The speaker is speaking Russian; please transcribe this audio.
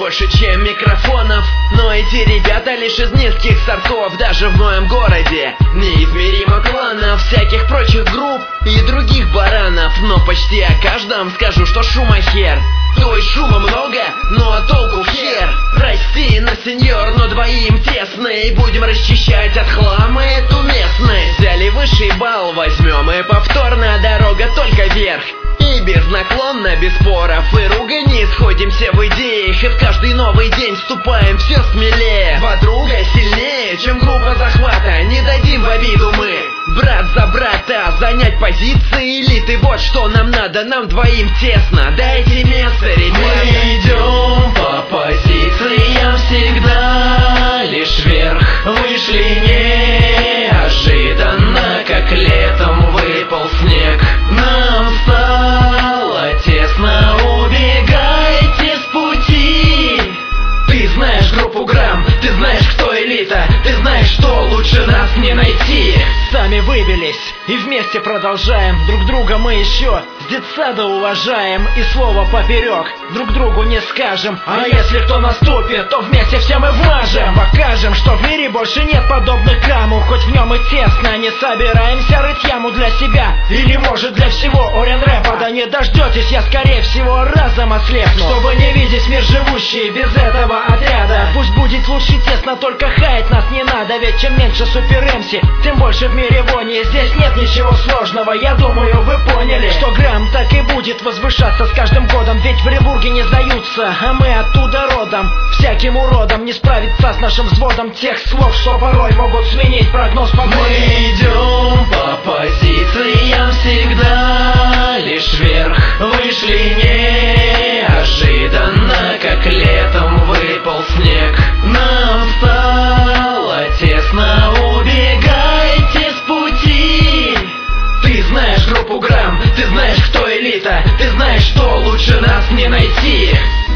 больше, чем микрофонов. Но эти ребята лишь из низких сортов. Даже в моем городе неизмеримо кланов, всяких прочих групп и других баранов. Но почти о каждом скажу, что шума хер. То есть шума много, но толку хер. Прости, но сеньор, но двоим тесно, и будем расчищать от хлама эту местность. Взяли высший балл, возьмем, и повторно дорога только вверх. И без наклона, без споров и ругани сходимся в идеях, и в каждый новый день вступаем все смелее. Два друга сильнее, чем группа захвата. Не дадим в обиду мы, брат за брата, занять позиции элиты. Вот что нам надо, нам двоим тесно. Дайте место, ребята. Мы идем по позициям всегда лишь вверх. Вышли неожиданно, как летом выпал снег. Нам стало тесно, убегайте с пути. Ты знаешь группу Грамм, ты знаешь, кто элита, ты знаешь, что лучше нас не найти. Сами выбились и вместе продолжаем. Друг друга мы еще с детсада уважаем. И слово поперек друг другу не скажем. А если кто наступит, то вместе все мы вмажем. Покажем, что в мире больше нет подобных кому. Хоть в нем и тесно, не собираемся рыть яму для себя. Или может для всего Орен рэпа. Да не дождетесь, я скорее всего разом ослепну. Чтобы не видеть мир живущий без этого отряда. Пусть будет лучше тесно, только хаять нас не надо. Ведь чем меньше супер МС, тем больше в мире вони. Здесь нет ничего сложного, я думаю, вы поняли, что Грамм так и будет возвышаться с каждым годом. Ведь в Оренбурге не сдаются, а мы оттуда родом. Всяким уродом не справиться с нашим взводом тех слов, что порой могут сменить прогноз погоды. Мы идем по позициям всегда лишь вверх. Вышли неожиданно, как летом выпал снег. Нам стало тесно, убегайте с пути. Ты знаешь группу Грамм, ты знаешь, кто элита, ты знаешь, что лучше нас не найти.